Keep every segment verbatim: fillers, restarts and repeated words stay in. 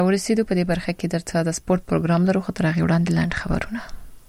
ورسېدو په دې برخه کې درته د سپورت پروګرام لرو خو تر هغه وړاندې لاند خبرونه.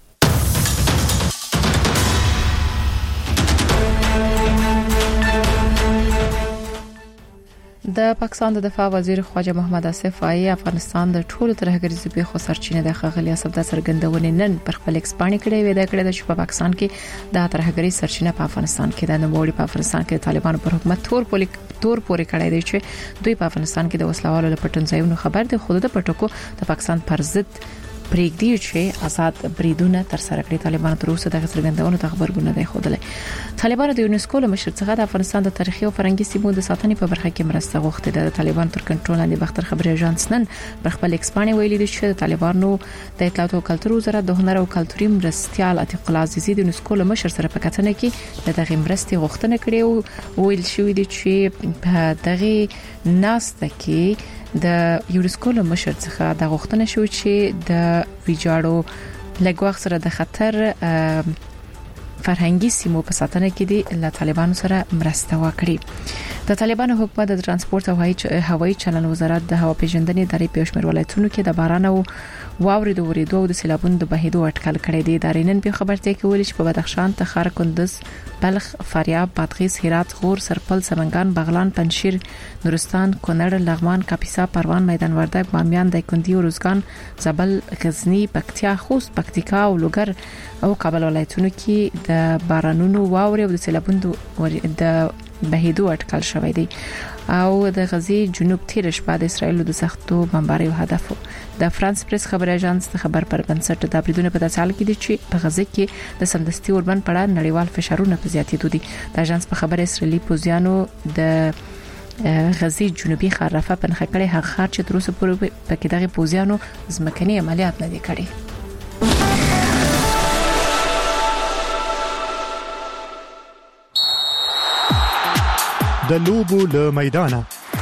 د پاکستان د دفاع وزیر خواجه محمد آصف وايي افغانستان د ټولو ترهګریزو پیښو سرچینه د خغلی اسب د سرګندونې نن پر خپل ایکسپانډ کړي وې د کړه د شپه پاکستان کې د ترهګری سرچینه په افغانستان کې د نوموړي په افغانستان کې طالبانو پر حکومت تور پولیک تور پورې کړی دی چې دوی په افغانستان کې د وسلوالو لپاره ځایونو خبر د خود د پټکو د پاکستان پر ضد پریږدي چې آزاد بریدونه تر سره کړی. طالبانو تر اوسه د څرګندونو د خبرونه دی خوده. طالبانو د یونسکو له مشر څخه د افغانستان د تاریخي او فرهنګي سیمو د ساتنې په برخه کې مرسته غوښتې ده. د طالبان تر کنټرول لاندې بختر خبري اژانس نن پر خپل ایکسپانډ ویلي دی چې د طالبانو د اطلاعات او کلتور وزارت د هنر او کلتوري مرستيال عتیق الله عزیزي د یونسکو له مشر سره په کتنه کې د دغه مرستې غوښتنه کړې او ویل شوې دي چې په دغه ناسته کې د یونسکو له مشر څخه د غوښتنه شو چې د ویجاړو لګوخ سره د خطر فرهنګي سیمو په ساتنه کې دي له طالبانو سره مرسته وکړي. د طالبانو حکومت د ترانسپورت او هوایي چلن وزارت د هوا پیژندنې ادارې په شمیر ولایتونو کې د باران او واورې د وریدو او د سیلابونو د بهیدو اټکل کړی دی. د رینن په خبرته کې ویل چې په بدخشان، تخار، کندز، بلخ، فاریاب، بادغیس، هرات، غور، سرپل، سمنګان، بغلان، پنجشیر، نورستان، کونړ، لغمان، کاپیسا، پروان، میدان وردګ، بامیان، دایکنډي، روزګان، زابل، غزنی، پکتیا، خوست، پکتیکا او لوګر او کابل ولایتونو کې د بارانونو، واورې او د سیلابونو د بهیدو اټکل شوی دی. او د غزي جنوب تیر شپه د اسرایل د سختو بمبارۍ هدف د فرانس پریس خبر اژانس د خبر پر بنسټ د بریدونو په تسال کې دي چې په غزه کې د سمدستي اوربن پړه نړیوال فشارونه په زیاتېدو دي. د اژانس په خبر اسرایلی پوزیانو د غزي جنوبي خار رفح په نخښه کړي هغه خار چې تر اوسه پورې پکې دغه پوزیانو ځمکني عملیات نه دي کړي. د لوبو له میدانه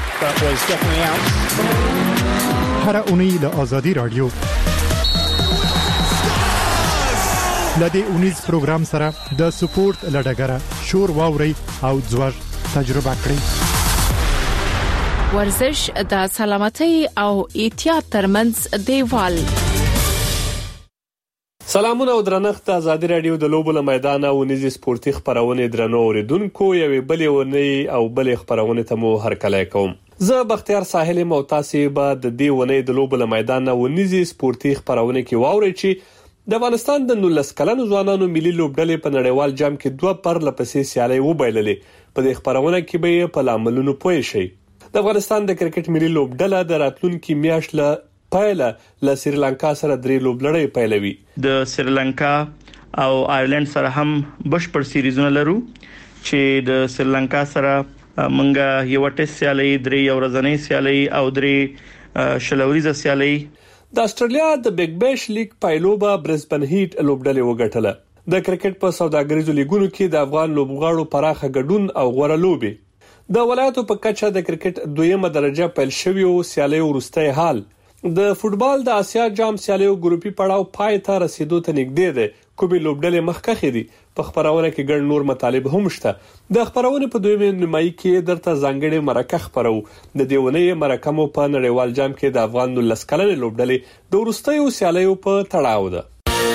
هر اونۍ له آزادي رادیو لدې اونیز پروګرام سره د سپورت لډګره شور واوري او ځوړ تجربه کړئ. ورزش د سلامتۍ او احتیاط ترمنځ دیوال. سلامونه او درنښت آزادي رادیو د لوبو له میدان او نيزي سپورتي خبرونه درنو اوریدونکو یوې بلې ونی او بلې خبرونه ته مو هرکلی کوم. زه بختیار ساحل موتاسی به د دې ونی د لوبو له میدان او نيزي سپورتي خبرونه کې واوري چې د افغانستان د نولس کلنو ځوانانو ملي لوبډلې په نړیوال جام کې دوه پر لپسې سیالي وبایللې. په دې خبرونه کې به په لاملونو پوه شئ. د افغانستان د کرکټ ملي لوبډله د راتلونکي میاشت له پایله له سریلانکا سره درې لوبلړۍ پیلوي. د سریلانکا او آیرلند سره هم بشپړ سیریزونه لرو چې د سریلانکا سره منګه یو ټیسټ سیالي، درې یو ورځنۍ سیالي او درې شلوريزه سیالي. د استرالیا د بیگ بیش لیگ پایلوبه برزبن هیټ لوبډلې وګټله. د کرکټ په سوداګریزو لیګونو کې د افغان لوبغاړو پراخه ګډون او غوړه لوبي. د ولایتو په کچه د کرکټ دویمه درجه پیل شوی او سیالي ورسته حال. د فوتبال د آسیا جام سیالیو ګروپي پړاو پای ته رسیدو ته نږدې ده. کومې لوبډلې مخکښې دي. په خبرونه کې ګڼ نور مطالب هم شته. د خبرونه په دویمه نیمایي کې درته ځانګړي مرکه خبرو. د دیونې مرکه مو په نړیوال جام کې د افغان نولس کلنې لوبډلې د ورستیو سیالیو په تړاو ده.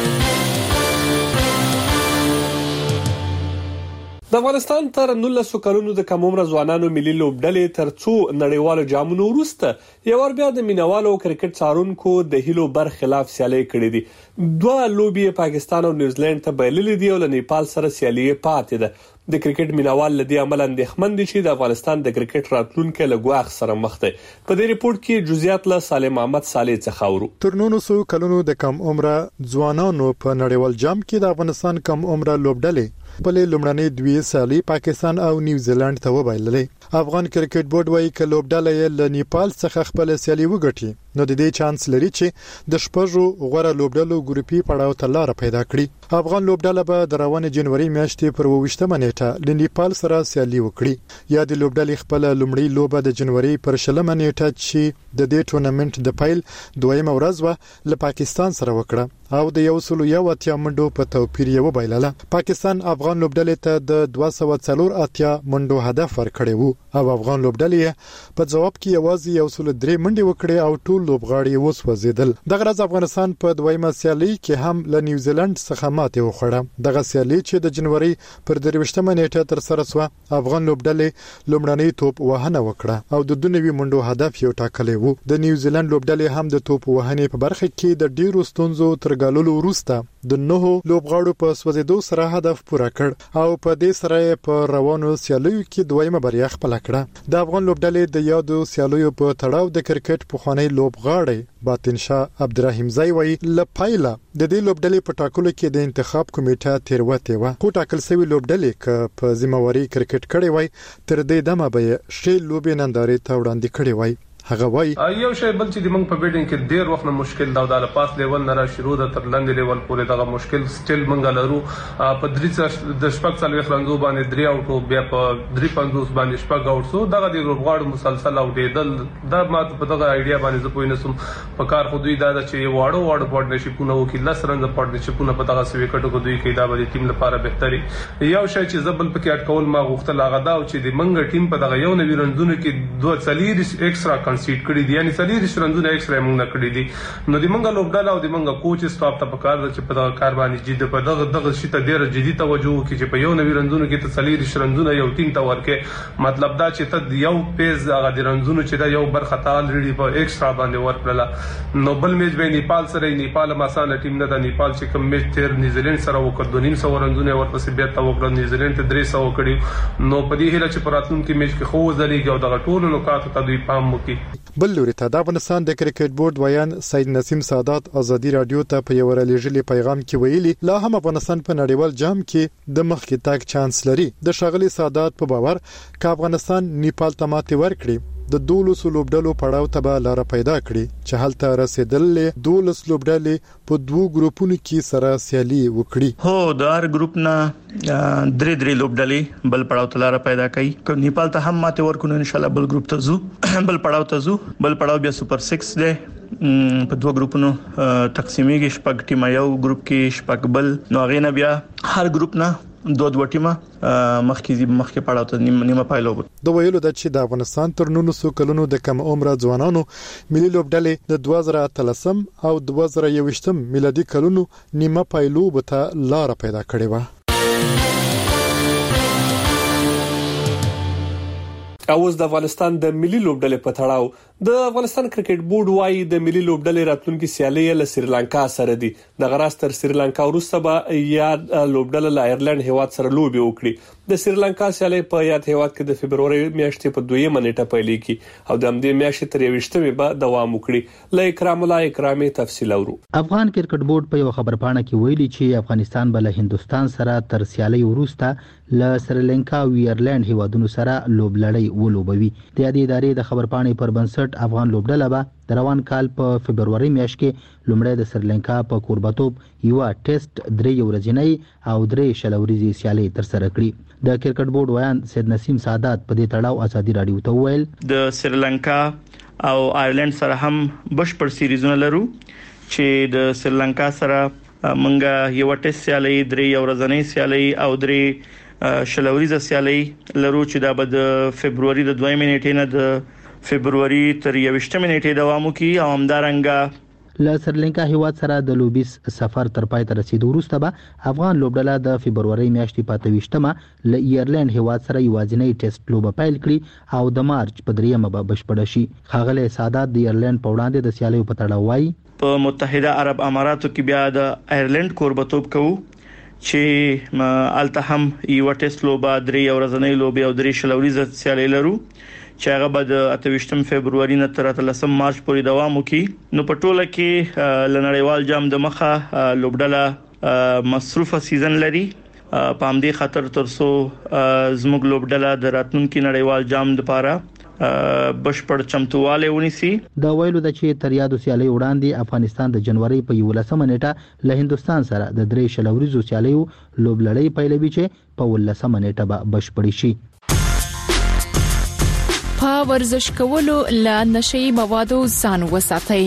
د افغانستان تر نولس کلونو د کم عمر ځوانانو ملي لوبډلې تر څو نړیوالو جامونو وروسته یو ور بیا د مینوالو کرکټ څارونکو د هیلو برخلاف سیالي کړې دي. دوه لوبي پاکستان او نیوزیلند ته بایللې دي او له نیپال سره سیالي پاتې ده. د کرکټ مینوال لدی عمل اندېښمن دي چې د افغانستان د کرکټ راتلونکي له ګواښ سره مخ دي. په دې ریپورت کې جزئیات له سالم احمد صالح څخه اورو. تر نولس کلونو د کم عمر ځوانانو په نړیوال جام کې د افغانستان کم عمر لوبډلې په لومړنۍ دوی سالي پاکستان او نیوزیلند ته وبایللې. افغان کرکټ بورډ وايي چې لوبډلې له نیپال څخه خپل سیالي وګټي نو د دې چانس لري چې د شپږو غوړه لوبډلو ګروپي پړاو ته لار پیدا کړي. افغان لوبډله به د روانې جنوري میاشتې پر اووه نیټه له نیپال سره سیالي وکړي. یا د لوبډلې خپل لومړی لوبه د جنوري پر شلمه نیټه چې د دې ټورنمنت د پیل دویمه ورځ و له پاکستان سره وکړه او د یو سلو یو اتیا منډو په توپیر یې وبایلله. پاکستان افغان لوبډلې ته د دوه سوه څلور اتیا منډو هدف ورکړی وو او افغان لوبډلې په جواب کې یوازې یو سلو درې منډې وکړې او ټول لوبغاړي وسوځیدل. دغه ورځ افغانستان په دویمه سیالي کې هم له نیوزیلند څخه ماتې وخوړه. دغه سیالي چې د جنوري پر درویشتمه نیټه تر سره شو، افغان لوبډلې لومړنۍ توپ وهنه وکړه او د دونوي منډو هدف یو ټاکلی وو. د نیوزیلند لوبډلې هم د توپ وهنې په برخه کې د ډیرو ستونزو تر ګالولو وروسته د نهو لوبغاړو په سوځیدو سره هدف پوره کړ او په دې سره په روانو سیالیو کې دویمه بریا خپل کړه. د افغان لوبډلې د یادو سیالیو په تړاو د کرکټ پخوانی لوبغاړی باطن شاه عبدالرحیم زای وی لپایله د دې لوبډلې په ټاکلو کې د انتخاب کمیټه تیروتې و، خو ټاکل شوی لوبډلې ک په ذمہواری کرکټ کړي وای تر دې دمه به شی لوبې نندارې ته وړاندې کړي وای. هغه وای یو شی بل چې د موږ په بیډینګ کې ډیر وخت نه مشکل دا د پاس لیول نه را شروع د تر لاندې لیول پورې دغه مشکل سټیل موږ لرو. په درې د شپږ څلوي خلندو باندې درې اوټو بیا په درې پنځوس باندې شپږ اوټو دغه د لوبغاړو مسلسل او دیدل دا ما په دغه ایډیا باندې زه پوه نه سم. په کار خو دوی دا چې واړو واړو پارټنرشپونه وکړي، لس رنځ پارټنرشپونه په دغه سوي کټو دوی کې دا به ټیم لپاره بهتري. یو شی چې زبل پکې اټکول ما غوښتل هغه دا چې د منګ ټیم په دغه یو نوی رنځونه کې دوه څلیر ایکسترا کنسیډ کړی دي، یعنی څلیر رنځونه ایکسترا موږ نه کړی دي. نو د منګ لوبډاله او د منګ کوچ سټاف ته پکار ده چې په دغه کار باندې جدي په دغه دغه شي ته ډیر جدي توجه وکړي چې په یو نوی رنځونه کې ته څلیر رنځونه یو ټیم ته ورکې. مطلب دا چې ته یو پیز هغه د رنځونه چې دا یو برخه تال ریډي په ایکسترا باندې ورکړه. نو بل میچ به نیپال سره، نیپال مسانه ټیم نه ده. نیپال چې کوم میچ تیر نیوزیلند سره وکړ دوه نیم سو رنځونه ورپسې بیا تا وکړ، نیوزیلند ته درې سو کړی. نو په دې هله چې پراتلونکو میچ کې خو ځلېږي او دغه ټولو نکاتو ته دوی پام وکړي. بل لوري ته د افغانستان د کرکټ بورډ ویان سید نسیم سادات ازادي رادیو ته په یو رالېږلي پیغام کې ویلي لا هم افغانستان په نړیوال جام کې د مخ کې تاګ چانس لري. د شاغلي سادات په باور ک افغانستان نیپال ته ماتې ورکړي د دولس لوبډلو پړاو ته به لار پیدا کړي چې هلته رسیدل دولس لوبډلې په دوه ګروپونو کې سره سیالي وکړي. هو د هر ګروپ نه درې درې لوبډلې بل پړاو ته لار پیدا کوي. که نیپال ته هم ماته ورکونه ان شاء الله بل ګروپ ته زو بل پړاو ته زو بل پړاو بیا سوپر سکس دی په دوه ګروپونو تقسیمېږي. شپږ ټیم یو ګروپ کې شپږ بل، نو هغه نه بیا هر ګروپ نه دوه دوه ټیمه مخکې مخکې پړاو ته نیمه پایلو. د ویلو د چې د افغانستان تر نولسو کلونو د کم عمره ځوانانو ملي لوبډلې د دوه زره اتلسم او دوه زره یوویشتم میلادي کلونو نیمه پایلو به لار پیدا کړې و. اوس د افغانستان د ملي لوبډلې په تړاو د افغانستان کرکټ بورډ وايي د ملي لوبډلې راتلونکي سیالي له سریلانکا سره دي. د غراستر سریلانکا وروسته به یاد لوبډله له آیرلند هیواد سره لوبي وکړي. د سریلانکا سیالي په یاد هیواد کې د فبرवरी میاشتې په دویمه نیټه پیلېږي او د همدې میاشتې تر یوویشتمې به دوام وکړي. له اکرام الله اکرامي تفصیل اورو. افغان کرکټ بورډ په یو خبرپاڼه کې ویلي چې افغانستان به له هندستان سره تر سیالي وروسته له سریلانکا او آیرلند هیوادونو سره لوبلړۍ ولوبوي. د دې ادارې د خبرپاڼې پر بنسټ افغان لوبډله به د روان کال په فبرवरी میاشت کې لومړی د سریلانکا په کوربتوب یو ټیسټ درې ورځې او درې شلوريزي سیالي تر سره کړي. د کرکټ بورډ ویان سید نسیم سادات په دې تړاو ازادي رادیو ته ویل د سریلانکا او آیرلند سره هم بشپړ سیریزونه لرو چې د سریلانکا سره منګه یو ټیسټ سیالي درې ورځې سیالي او درې شلوريزه سیالي لرو چې دا به د فبرवरी د دویمه نیټې نه د فبرवरी تر یوویشتمې نیټې دوام وکړي. او همدارنګه له سریلانکا هیواد سره د لوبیس سفر تر پای ته رسیدو وروسته به افغان لوبډله د فبرवरी میاشتې په اتویشتمه له ایرلند هیواد سره یوازینی ټیسټ لوبه پیل کړي او د مارچ په دریمه به بشپړ شي. خاغله سادات د ایرلند په وړاندې د سیالیو په تړاو وایي په متحده عرب اماراتو کې بیا د ایرلند کوربتوب کوو چې الته هم یو ټیسټ لوبه درې ورځې لوبه او درې شلوريزه سیالي لرو چې هغه به د اتویشتم فبرवरी نه تر اتلسم مارچ پورې دوام وکړي. نو په ټوله کې لنړیوال جام د مخه لوبډله مصروفه سیزن لري. په همدې خاطر ترڅو زموږ لوبډله د راتلونکي نړیوال جام لپاره بشپړ چمتواله ونیسي. دا ویلو د چې تر یادو سیالي وړاندې افغانستان د جنوري په یولسمه نیټه له هندستان سره د درې شلوريزو سیالیو لوبلړۍ پیلوي چې په ولسمه نیټه به بشپړ شي. په ورزش کولو له نشئی موادو ځان وساتئ.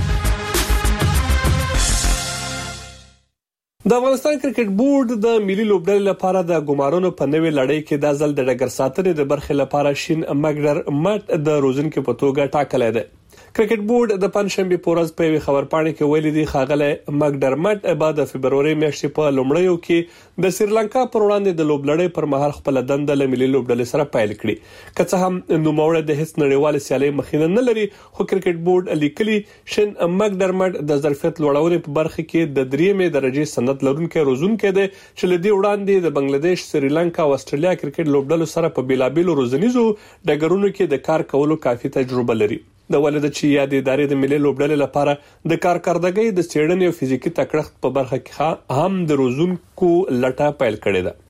د افغانستان کرکټ بورډ د ملي لوبډلې لپاره د ګمارونو په نوې لړۍ کې د ځل د ډګر ساتنې د برخې لپاره شین مګډر مټ د روزنکو په توګه ټاکلی دی. کرکټ بورډ د پنځشنبه په ورځ په خبرپاڼه کې ویلي دی ښاغلی مګډرمټ بعد د فبروري میاشتې په لومړیو کې د سریلانکا پر وړاندې د لوبلړۍ پر مهال خپل دنده له ملي لوبډلې سره پیل کړي که څه هم نوموړی د هیڅ نړیوال سیالي مخینه نه لري خو کرکټ بورډ لیکلي شین مګډرمټ د ظرفیت لوړولو په برخه کې د دریمې درجه سند لرونکي روزونکي دی چې لدی وړاندې د بنگلاديش سریلانکا او استرالیا کرکټ لوبډلو سره په بیلابیلو روزنیزو ډګرونو کې د کار کولو کافي تجربه لري د ولادت چې یاد ادارې د ملي لوبډلې لپاره د کارکردګۍ د څېړنې او فزیکی تکړښت په برخه کې هم د روزونکو لټه پیل کړې ده.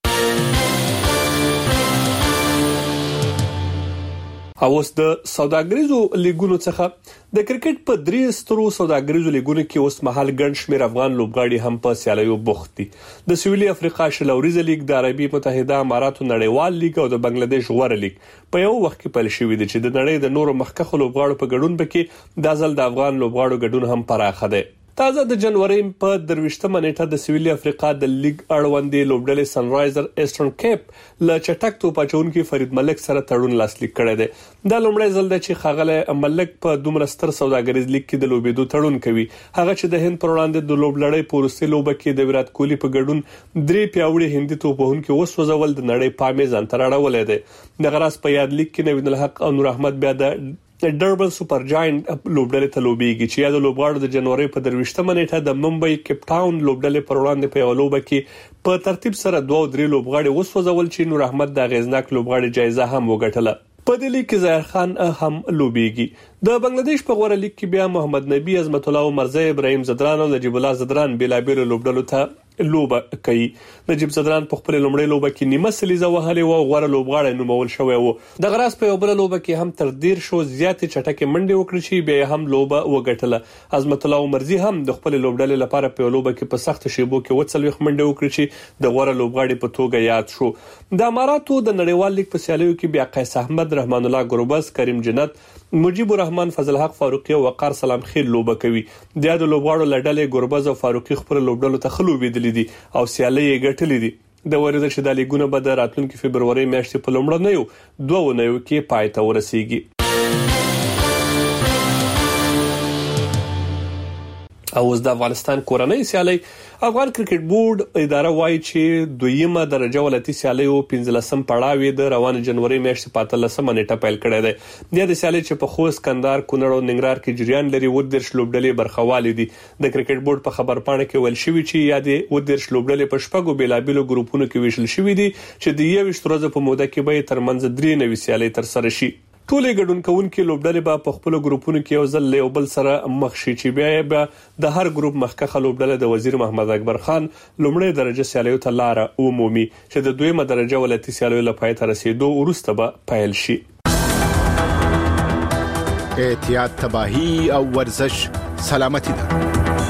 اوس د سوداګریزو لیګونو څخه د کرکټ په درې سترو سوداګریزو لیګونو کې اوس مهال ګڼ شمېر افغان لوبغاړي هم په سیالیو بوخت دي. د سویلي افریقا شلوریزه لیګ، د عربي متحده اماراتو نړیوال لیګ او د بنگلاديش غوره لیګ په یو وخت کې پیل شوې دي چې د نړۍ د نورو مخکښو لوبغاړو په ګډون پکې د ځل د افغان لوبغاړو ګډون هم پراخه دی. تازه د جنوري په درويشتمه نیټه د سویلي افریقا د لیګ اړوندې لوبډلې سنرایزر ایسټرن کیپ له چټک توپ اچونکي فرید ملک سره تړون لاسلیک کړی دی. دا لومړی ځل دی چې ښاغلی ملک په دومره ستر سوداګریز لیګ کې د لوبېدو تړون کوي. هغه چې د هند پر وړاندې د لوبلړۍ په وروستۍ لوبه کې د ویرات کوهلی په ګډون درې پیاوړي هندي توپوهونکي وسوځول د نړۍ پامې ځان ته راوړلې دی. د غراس په یاد لیګ کې نوید الحق او نور احمد بیا د د ډربن سپر جاینټ لوبډلې ته لوبېږي چې یا د لوبغاړو د جنوري په درويشتمه نیټه د ممبئی کیپ ټاون لوبډلې پر وړاندې په یو لوبه کې په ترتیب سره دوه او درې لوبغاړي وسوځول چې نور احمد د غیزناک لوبغاړي جایزه هم وګټله. په دې لیګ کې ظاهر خان هم لوبېږي. د بنگلاديش په غوړه لیګ کې بیا محمد نبی عظمت الله مرزا ابراهيم زدران او نجيب الله زدران بلابل لوبډلو ته لوبه کوي. نجيب زدران په خپل لومړی لوبه کې نیمه سلیزه وهلې او غوړه لوبغاړی نومول شوی وو. د غراس په یو بل لوبه کې هم تر ډیر شو زیاتې چټکې منډې وکړې چې بیا هم لوبه وګټله. عظمت الله مرزي هم د خپل لوبډلې لپاره په لوبه کې په سخت شیبو کې وڅلوي منډې وکړې چې د غوړه لوبغاړي په توګه یاد شو. د اماراتو د نړیوال لیګ په سیالیو کې بیا قیس احمد، رحمان الله ګروبز، کریم جنت، مجيب الرحمن، فضل حق فاروقي او وقار سلام خیل لوبه کوي. د یاد لوبغاړو لړلې ګروبز او فاروقي خپل لوبډلو ته خلوبېدلې دي او سیالي یې ګټلې دي. د ورزش چې د لیګونو به د راتلونکي فبروري میاشتې په لومړنیو دوه اونیو کې پای ته ورسیږي. او د افغانستان کورنۍ سیالي افغان کرکټ بورډ اداره وایي چې دویمه درجه ولایتي سیالي او پنځلسم پړاو د روان جنوري میاشتې په اتلسمه نیټه پیل کړی دی. د سیالي چې په خوست، کندهار، کونړ او ننګرهار کې جریان لري و درش لوبډلې برخوالې دي. د کرکټ بورډ په خبرپاڼه کې ویل شوی چې یادې و درش لوبډلې په شپږو بیلابیلو ګروپونو کې ویشل شوې دي چې د یویشت ورځې په موده کې به ترمنځ درې نوي سیالي تر سره شي. ټولې ګډون کوونکي لوبډلې به په خپل ګروپونو کې یو ځل له بل سره مخ شي چې بیا به د هر ګروپ مخکخه لوبډله د وزیر محمد اکبر خان لومړی درجه سیالیو ته لار عمومي چې د دویمه درجه ولایتي سیالیو لپاره تر رسیدو وروسته به پیل شي. احتیاط، تباہی او ورزش سلامتی ده.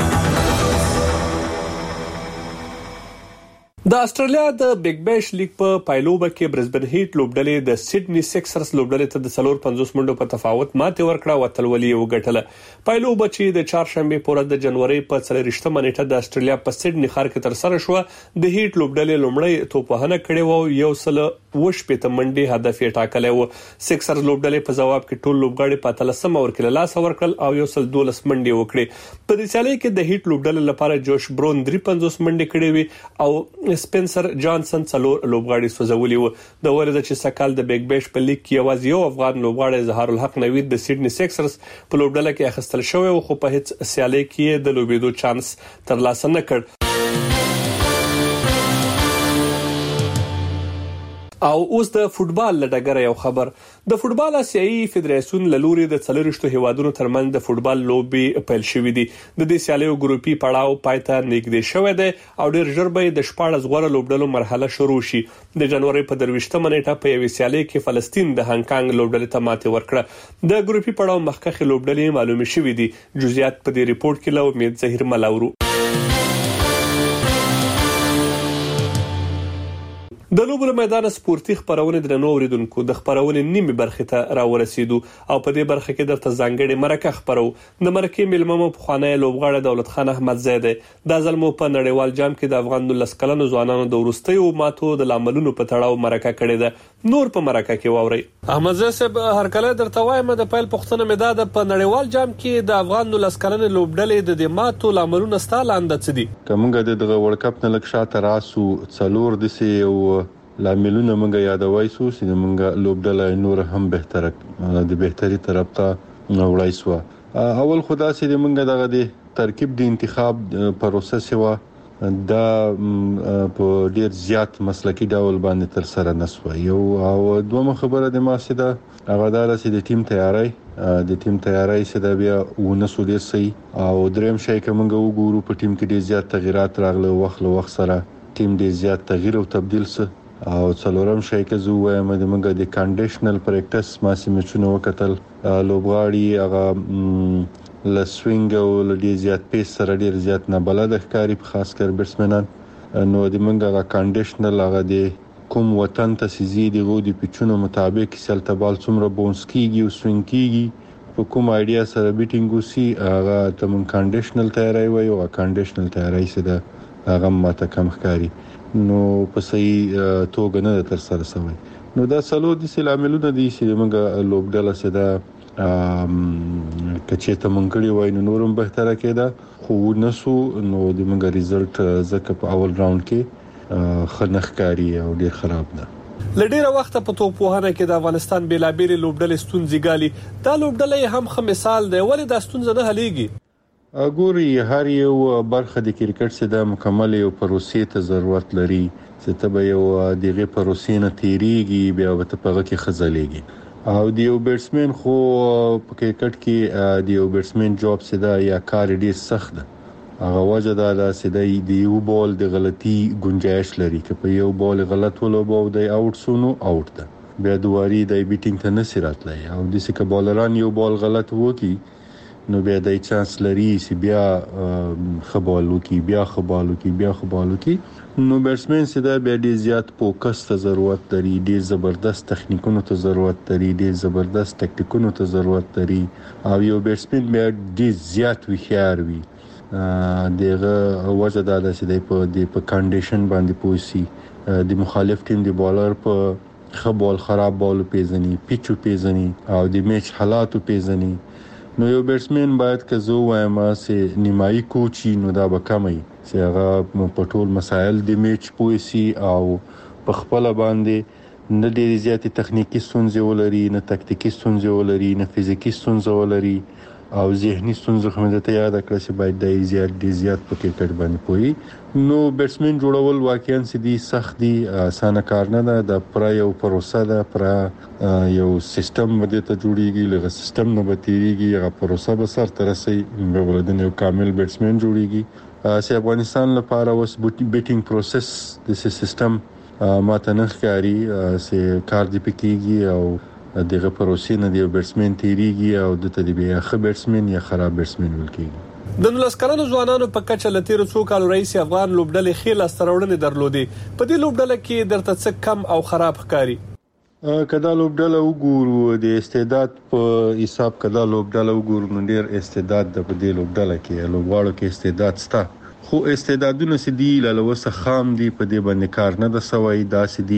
د استرالیا د بیگ بیش لیګ په پایلوبه کې برزبن هیټ لوبډلې د سیډنی سکسرز لوبډلې ته د څلور پنځوس منډو په تفاوت ماته ورکړه او اتلولي وګټله. پایلوبه چې د چهارشنبه په ورځ د جنوري په څلورشتمه نیټه د استرالیا په سیډنی ښار کې تر سره شو. د هیټ لوبډلې لومړی توپوهنه کړې وو، یو سل وش په تمنډي هدف یې ټاکلی وو. سکسرز لوبډلې په جواب کې ټول لوبغاړي په اتلسم ورکړل لاس ورکړل او یو سل دولس منډي وکړي. په دې سیالي کې د هیټ لوبډلې لپاره جوش برون درې پنځوس منډي کړې وي او سپنسر جانسن څلور لوبغاړي سوځولي وو. د ورځ چې سکهال د بیگ بیش په لیګ کې یوازې یو افغان لوبغاړی زهار الحق نوید د سیډنی سکسرز په لوبډله کې اخیستل شوی خو په هیڅ سیالي کې د لوبېدو چانس ترلاسه نه کړ. او اوس د فوتبال لډګر یو خبر. د فوتبال آسیایي فدراسیون له لوري د څلورشتو هیوادونو ترمنځ د فوتبال لوبي پیل شوې دي. د دې سیالیو ګروپي پړاو پایته نږدې شوی دی او ډیر ژر به د شپاړس غوړه لوبډلو مرحله شروع شي. د جنوري په درويشتمه نیټه په یوې سیالي کې فلسطین د هانګ کانګ لوبډلې ته ماته ورکړه. د ګروپي پړاو مخکخه لوبډلې معلومه شوې دي. جزئیات په دې ریپورت کې له امید ظهیر ملاورو. د لوبو میدان سپورتي خبرونه د نو اوریدونکو د خبرونه نیمه برخه ته راورسېدو او په دې برخه کې درته ځانګړي مرکه خبرو د مرکې ملممو په خانه لوبغاړه دولت خان احمد زیده د ظلمو په نړیوال جام کې د افغان د لسکلنو ځوانانو د ورستیو ماتو د لاملونو په تړاو مرکه کړې ده نور په مرکه کې ووري احمد زیده صاحب هر کله درته وایم د پیل پښتنه مداد په نړیوال جام کې د افغان د لسکلنو لوبډلې د ماتو لاملونو ستالاند څدي کومګه د ورلد کپ نه لک شاته راسو څلور د سي او لاملونه موږ یادوي سو چې موږ لوبډله نور هم بهتره د بهتري طرف ته وړای سو اول خدا سي موږ دغه د ترکیب د انتخاب پروسس و دا په ډیر زیات مسلکی ډول باندې تر سره نسو یو او دوه خبره د ما سي دا هغه دار سي د ټیم تیاری د ټیم تیاری سي دا بیا ونسو ډیر سي او دریم شي کومګه وګورو په ټیم کې ډیر زیات تغیرات راغله وخت له وخت سره ټیم ډیر زیات تغییر او تبديل سه او څلورم شي کې زو وایم د موږ د کنډیشنل پریکټس ما سي مچونه وکتل لوبغاړي هغه لسوینګ او ډیر زیات پیس سره ډیر زیات نه بلد ښکاری په خاص کر بیټسمنان نو د موږ هغه کنډیشنل هغه د کوم وطن ته سيزي د غو د پچونو مطابق سلته بال څومره بونس کیږي او سوینګ کیږي په کوم ایډیا سره بیټینګ وسی هغه ته موږ کنډیشنل تیاری وایو او کنډیشنل تیاری سره هغه ماته کم ښکاری نو په صحیح توګه نه تر سره شوی نو دا سلو د سلاملونه دي چې موږ لوبډله سره کچې ته مونږ کړی وای نو نورم بهتره کېده خو نسو نو د موږ ریزلټ زکه په اول راوند کې خنخکاری او ډیر خراب ده لډیره وخت په توپوهنه کې د افغانستان بیلابېل لوبډلې ستونزې ګالي دا لوبډلې هم خه مثال دی ولې دا ستونزه نه حلېږي ګوري هر یو برخه د کرکټ څخه د مکمل یو پروسې ته ضرورت لري چې ته به یو دغه پروسې نه تیریږي بیا به ته پغه کې خزلېږي او د یو بیټسمن خو په کرکټ کې د یو بیټسمن جاب څه دا یا کار ډیر سخت ده هغه وجه دا ده چې د یو بال د غلطي گنجائش لري چې په یو بال غلط ولوبو د اوټ سونو اوټ ده بیا دواري د بیټینګ ته نصرت لای او د سکه بالران یو بال غلط وکي نو بیا د چانس لري چې بیا خبالو کی بیا خبالو کی بیا خبالو کی نو بیټسمن سي دا بیا ډیر زیات فوکس ته ضرورت لري ډیر زبردست تخنیکونو ته ضرورت لري ډیر زبردست ټاکټیکونو ته ضرورت لري او یو بیټسمن بیا ډیر زیات وخیار وي دغه وجه دا ده چې په د په کنډیشن باندې پوسی د مخالف ټیم د بالر په خبال خراب بال پیژني پیچو پیژني او د میچ حالاتو پیژني نو یو بیټسمن باید که زو وایم چې نیمایي کوچي نو دا به کمي چې هغه په ټول مسایل د میچ پوسی او په خپل باندې نه ډېر زیاتې تخنیکی ستونزې ولري نه تکتیکی ستونزې ولري نه فزیکی ستونزې ولري او ذهني ستونزې هم د ته یاد کړئ چې باید د زیات ډیر زیات په کرکټ باندې پوي نو بیټسمن جوړول واقعا سدي سخت دي اسانه کار نه ده د پر یو پروسه ده پر یو سیستم باندې ته جوړیږي لږه سیستم نه بتیږي هغه پروسه به سر تر رسي ولودنه یو کامل بیټسمن جوړیږي چې افغانستان لپاره وس بیټینګ پروسس د سیستم ماته نه ښکاري چې کار دی پکېږي او دغه پروسې نه دی بیټسمن تیریږي او د تدبیر خ بیټسمن یا خراب بیټسمن ولکېږي د نلسکرانو ځوانانو په کچه لتیر څو کال رئیس افغان لوبډلې خېل استراوړنې درلودي په دې لوبډله کې درته څه کم او خراب ښکاری کدا لوبډله وګورو د استعداد په حساب کدا لوبډله وګورو نو ډیر استعداد د په دې لوبډله کې لوبغاړو کې استعداد ستا خو استعدادونه سدي لالوسه خام دي په دې باندې کار نه د سوي دا سدي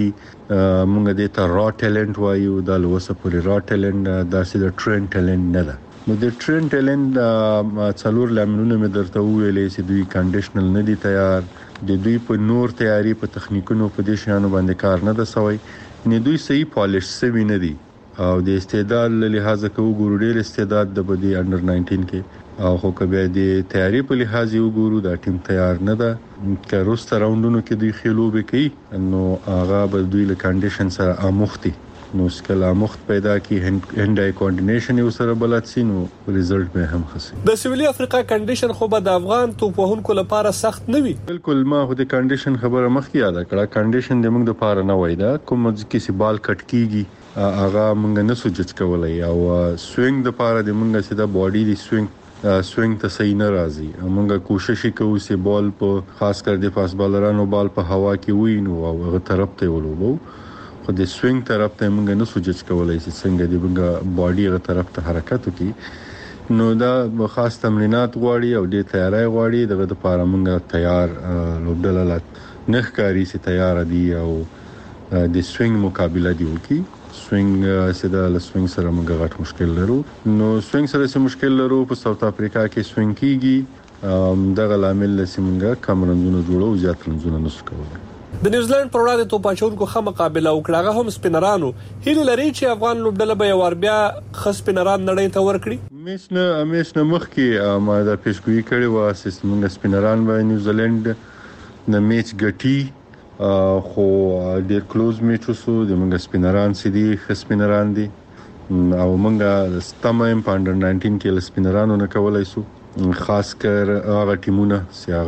مونږ دې ته را ټیلنت وایو دا لوسه پوری را ټیلنت دا سدي ټرین ټیلنت نه ده نو د ټرین ټیلنت څلور لاملونه مې درته ویلې چې دوی کنډیشنل نه دي تیار د دوی په نور تیاری په تخنیکونو په دې شانو باندې کار نه د سوي نه دوی صحیح پالیش سوي نه دي او د استعداد له لحاظه کو ګورو ډیر استعداد د بدی انډر ناینټین کې او خو کبه د تیاری په لحاظ یو ګورو دا ټیم تیار نه ده که روسته راوندونو کې دوی خلوبه کوي نو هغه به دوی له کنډیشن سره اموختي نو سکلا مخت پیدا کی هند آی کوارډینیشن یو سره بلد سي نو ریزلټ به هم خسي د سویلي افریقا کنډیشن خو به د افغان توپوهونکو لپاره سخت نه وي بالکل ما خو د کنډیشن خبره مخکې یاد کړه کنډیشن د موږ لپاره نه وای دا کوم چې سی بال کټ کیږي هغه موږ نه سوچ کولای او سوینګ د لپاره د موږ سره د باډي د سوینګ سوینګ ته صحیح نه راځي. موږ کوشش کوو چې بال په خاص کر د فاست بالرانو بال په هوا کې وینو او هغه طرف ته ولوبو، خو د سوینګ طرف ته موږ نه سوچ کولای چې څنګه د موږ باډي هغه طرف ته حرکت وکړي. نو دا خاص تمرینات غواړي او د تیاری غواړي. دغه لپاره موږ تیار لوبډله نه ښکاري چې تیار دي او د سوینګ مقابله دی وکړي. سوینګ سره له سوینګ سره موږ غټ مشکل لرو. نو سوینګ سره سره مشکل لرو. په ساوث افریقا کې سوینګ کیږي، دغه لامل لسی موږ کم رنزونه جوړو، زیات رنزونه نشو کولای. د نیوزیلند پر وړاندې توپاچونکو خه مقابله وکړه، هم سپینرانو هیله لري چې افغان لوبډله به یو بیا خص سپینران نړۍ ته ورکړي. میش نه میش نه مخ کې ما دا پیشګوئی کړې و چې موږ سپینران به نیوزیلند د میچ ګټي، خو ډیر کلوز میچ وسو. د موږ سپینران سدي خسپینران دي او موږ ستمایم په انډر ناینټین کې ل سپینرانو نه کولای سو، خاص کر هغه ټیمونه چې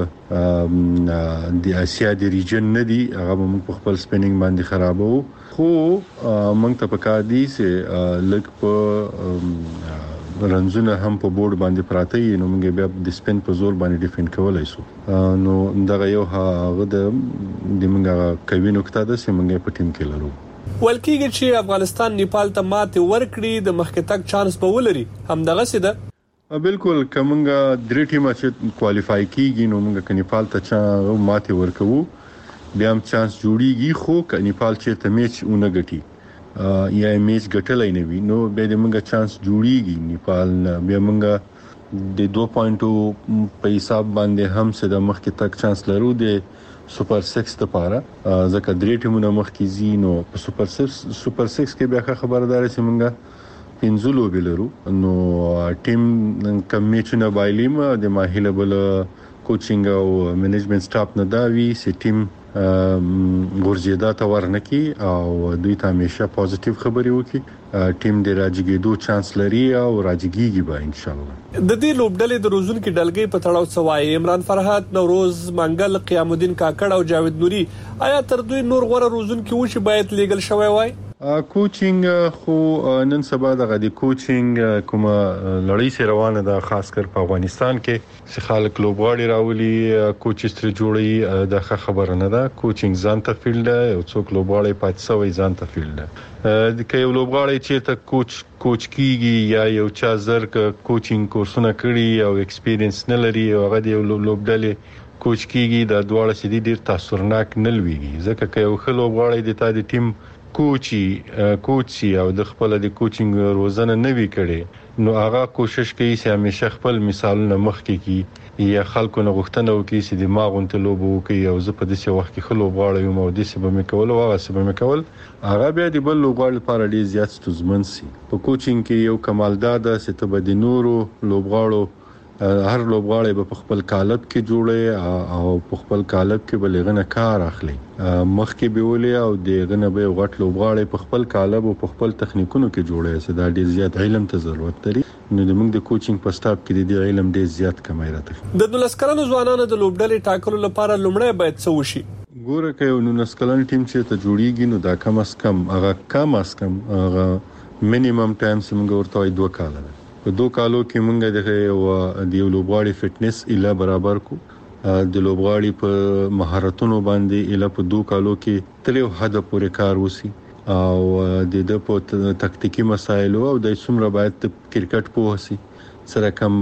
هغه د اسیا د ریجن نه دي، هغه موږ په خپل سپینینګ باندې خرابو. خو موږ ته پکار دي چې لک په رنزونه هم په بورډ باندې پراته وي، نو موږ بیا د سپین په زور باندې ډیفند کولای سو. نو دغه یو هغه د موږ کوي نقطه ده چې موږ په ټیم کې لرو. ولکېږي چې افغانستان نیپال ته ماته ورکړي، د مخکې تک چانس به ولري. هم دغه څه ده بالکل. کومه درې ټیمه چې کوالیفای کیږي نو موږ ک نیپال ته چا ماته ورکوو، بیا هم چانس جوړیږي. خو ک نیپال چې ته میچ اونې ګټي یا میچ ګټلای نه وي نو به د موږ چانس جوړیږي. نیپال بیا موږ د دوه پوینټو په حساب باندې هم څه د مخکې تک چانس لرو د سوپر سکس لپاره، ځکه درې ټیمونه مخکې زی. نو په سوپر سکس سوپر سکس کې بیا خبردار چې موږ پنځه لوبې لرو. نو ټیم کم میچونه بایلیم د ماهله بل کوچینګ او منیجمنت سټاف نه دا وی چې ټیم ورزيدا ته ورنکي او دوی ته همیشه پوزټیو خبري وکي. ټیم د راځګېدو چانس لري او راځګيږي به ان شاء الله. د دې لوبډلې د روزون کې ډلګي په تړاو سوای عمران فرحات، نوروز منګل، قیام الدین کاکړ او جاوید نوري، آیا تر دوی نور غوړه روزون کې وشي باید لیګل شوی وای؟ کوچینګ خو نن سبا دغه د کوچینګ کومه لړۍ سره روانه ده، خاص کر په افغانستان کې چې خلک لوبغاړي راولي کوچ ستر جوړي د خبره نه ده. کوچینګ ځان ته فیلډ او څوک لوبغاړي پاتې سوی ځان ته فیلډ د کيو لوبغاړي چې ته کوچ کوچ کیږي یا یو چا زر ک کوچینګ کورسونه کړی او ایکسپیرینس نه لري او هغه د لوبډلې کوچ کیږي د دواړه سدي ډیر تاثیرناک نه لويږي، ځکه چې یو خل لوبغاړي د تا د ټیم کوچي کوچي او د خپل د کوچینګ روزنه نه وی کړي نو هغه کوشش کوي چې همیشه خپل مثالونه مخ کې کی یا خلکو نه غوښتنه وکړي چې دماغ ته لوبو کوي او زه په دې وخت کې خلو غواړم یم او دې څه به مې کول او هغه څه به مې کول. هغه بیا د بل لوبغاړي لپاره ډیر زیات ستونزمن سي. په کوچینګ کې یو کمال دا ده چې ته به د نورو لوبغاړو هر لوبغاړی په خپل کالب کې جوړي او په خپل کالب کې بلغنه کار اخلي، مخکې به ولې او دغه به غټ لوبغاړی په خپل کالب او په خپل تخنیکونو کې جوړي چې دا ډیر زیات علم ته ضرورت لري. نو د موږ د کوچینګ په سټاپ کې د علم ډیر زیات کمای راته. د نولسکلنو ځوانانو د لوبډلې ټاکلو لپاره لومړی باید څه وشي؟ ګوره کې یو نولسکلن ټیم چې ته جوړیږي نو دا کم اس کم هغه کم اس کم هغه مینیمم ټایم څنګه ورته دوه کال ده. په دوه کالو کې موږ د یو لوبغاړي فټنس اله برابر کو، د لوبغاړي په مهارتونو باندې اله په دوه کالو کې تل یو حد پورې کار وسی او د د په تکتیکی مسایلو او د څومره باید کرکټ په وسی سره کم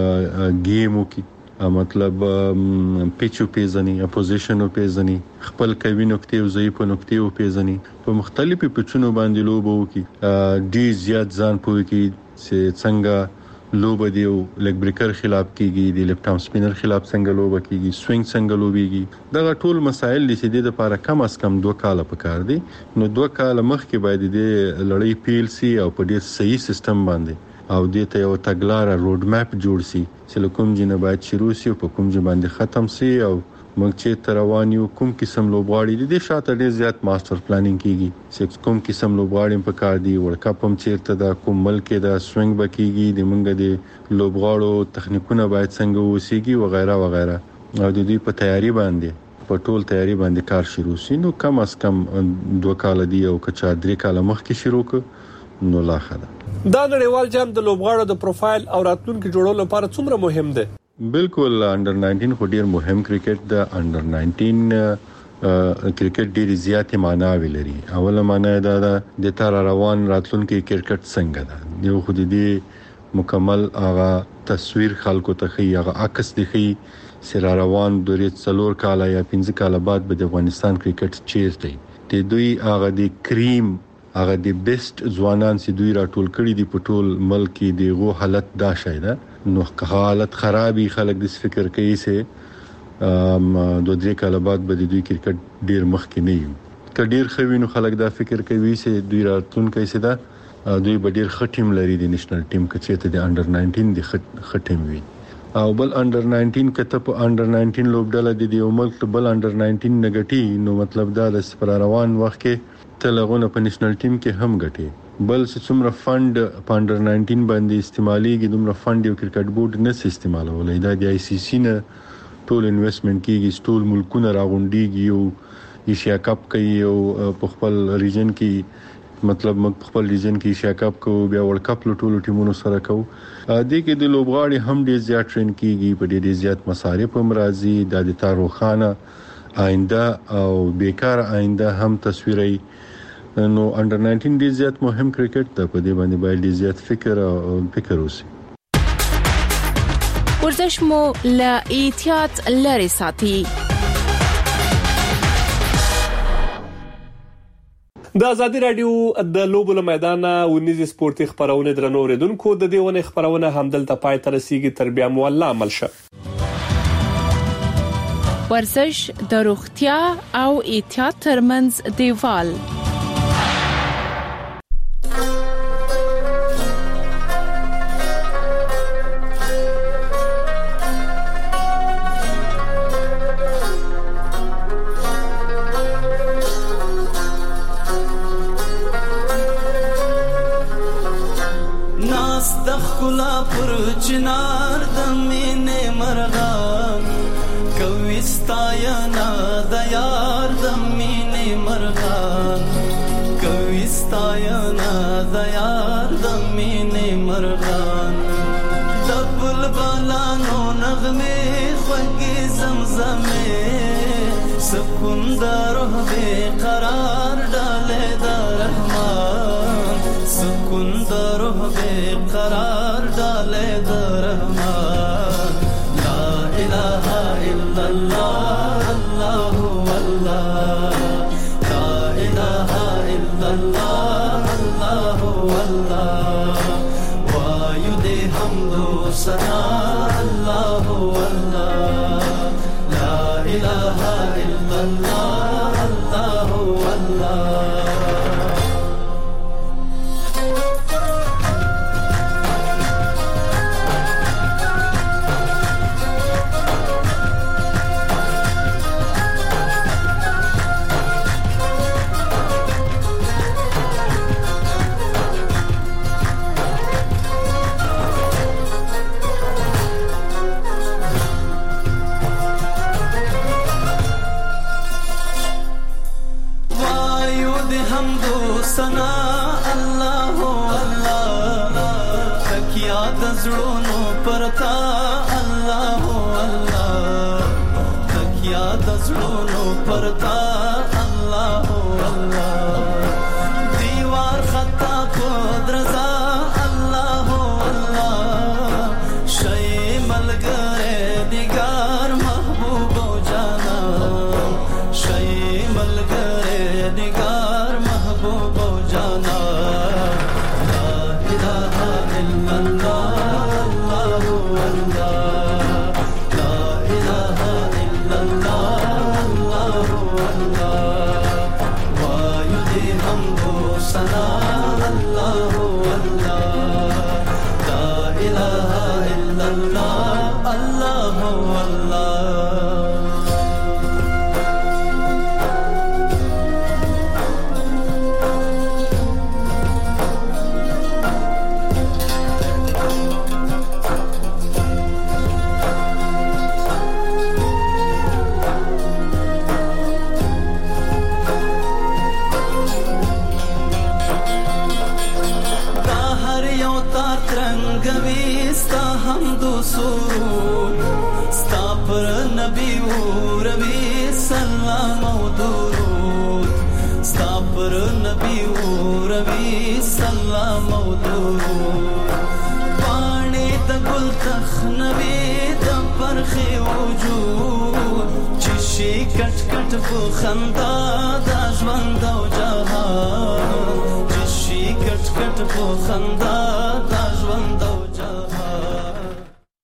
گیم وکي، مطلب پیچو پیزنی اپوزیشن پیزنی خپل کوي نقطې او ضعیف نقطې پیزنی په مختلفو پچونو باندې لوبو وکي، ډیر زیات ځان پوي کی چې څنګه لوب دیو لیګ بریکر خلاف کیږي، د لیفټ ارم سپینر خلاف څنګه لوب کیږي، سوینګ څنګه لوبيږي. دا ټول مسایل چې د لپاره کم اس کم دوه کال پکار دي. نو دوه کال مخکې باید د لړۍ پیل سي او په ډیر صحیح سیستم باندې او د ته یو تګلار روډ میپ جوړ سي چې کوم جنه باید شروع سي او په کوم ځای باندې ختم سي او موږ چې تروانیو کوم قسم لوبغاړي دي شاته ډیر زیات ماستر پلانینګ کیږي چې کوم قسم لوبغاړي په کار دي، ورلد کپ هم چیرته دا کوم ملک دا سوینګ بکیږي، د موږ د لوبغاړو تخنیکونه باید څنګه وسیږي و غیره و غیره او د دې په تیاری باندې په ټول تیاری باندې کار شروع شي. نو کم اس کم دوه کال دی او کچا درې کال مخکې شروع ک نو لا خده. دا نړیوال جام د لوبغاړو د پروفایل او راتلونکو جوړولو لپاره څومره مهم دی؟ بالکل انډر ناینټین خو ډیر مهم کرکټ د انډر ناینټین کرکټ ډیر زیاتې معنی لري. اوله معنی دا ده د تر روان راتلونکو کرکټ څنګه ده. یو خو دې مکمل هغه تصویر خلکو ته خي هغه عکس دی خي سر روان دوری څلور کال یا پنځه کال بعد به د افغانستان کرکټ چیرته دی. دوی هغه د کریم هغه د بیسټ ځوانان سي دوی راټول کړي دي په ټول ملک کې دیغه حالت دا شایده. نو که حالت خرابي خلک د فکر کوي سي ام دوه درې کال بعد به د دوی کرکټ ډیر مخکې نه وي. ک ډیر خوینو خلک دا فکر کوي سي دوی راتلونکي سي دا دوی به ډیر خټیم لري د نېشنل ټیم کې چې ته د انډر ناینټین د خټیم وي. او بل انډر ناینټین کته په انډر ناینټین لوبډله د یو ملک بل انډر ناینټین نګټي نو مطلب دا د سپر روان وخت کې تلغونه په نېشنل ټیم کې هم ګټي. بل څومره فند په انډر ناینټین باندې استعماليږي دومره فند یو کرکټ بورډ نه استعمالولای. دا د آی سی سی نه ټول انویسټمنټ کیږي ټول ملکونه راغونډيږي او ایشیا کپ کوي او په خپل ریجن کې مطلب موږ خپل ریجن کې ایشیا کپ کوو بیا ورلد کپ له ټولو ټیمونو سره کوو. د کې د لوبغاړي هم ډیر زیات ټرین کیږي په ډیر زیات مصارف هم راځي. د د تاروخانه آینده او بیکار آینده هم تصویري. نو انډر ناینټین ډیر زیات مهم کرکټ ته په دې باندې باید ډیر زیات فکر او فکر وسی. ورزش مو له احتیاط لري ساتي. د ازادي رادیو د لوبو له میدان ونیز سپورتي خبرونه درنو ردونکو د دیونه خبرونه همدلته پای ته رسیدي. تر بیا مو الله عمل شه. ورزش د روغتیا او احتیاط ترمنځ دیوال. چنار د مینې مرغان کوي ستاینا د یار د مینې مرغان کوي ستاینا د یار د مینې مرغان د بلبلانو نغمه خوږې زمزمه سکون د روح به قرار ډاله د رحمان سکون د روح به قرار ډاله د رحمان. لا اله الا الله الله الله لا اله الا الله الله الله وایو دې حمد و ثنا الله الله لا اله الا الله الله الله. سرود ستا پر نبی وروي سلام او درود ستا پر نبی وروي سلام او درود پانی د ګل تخنوي د پرخي وجود چې شي کټ کټ په خندا د ژوند او جهان چې شي کټ کټ په خندا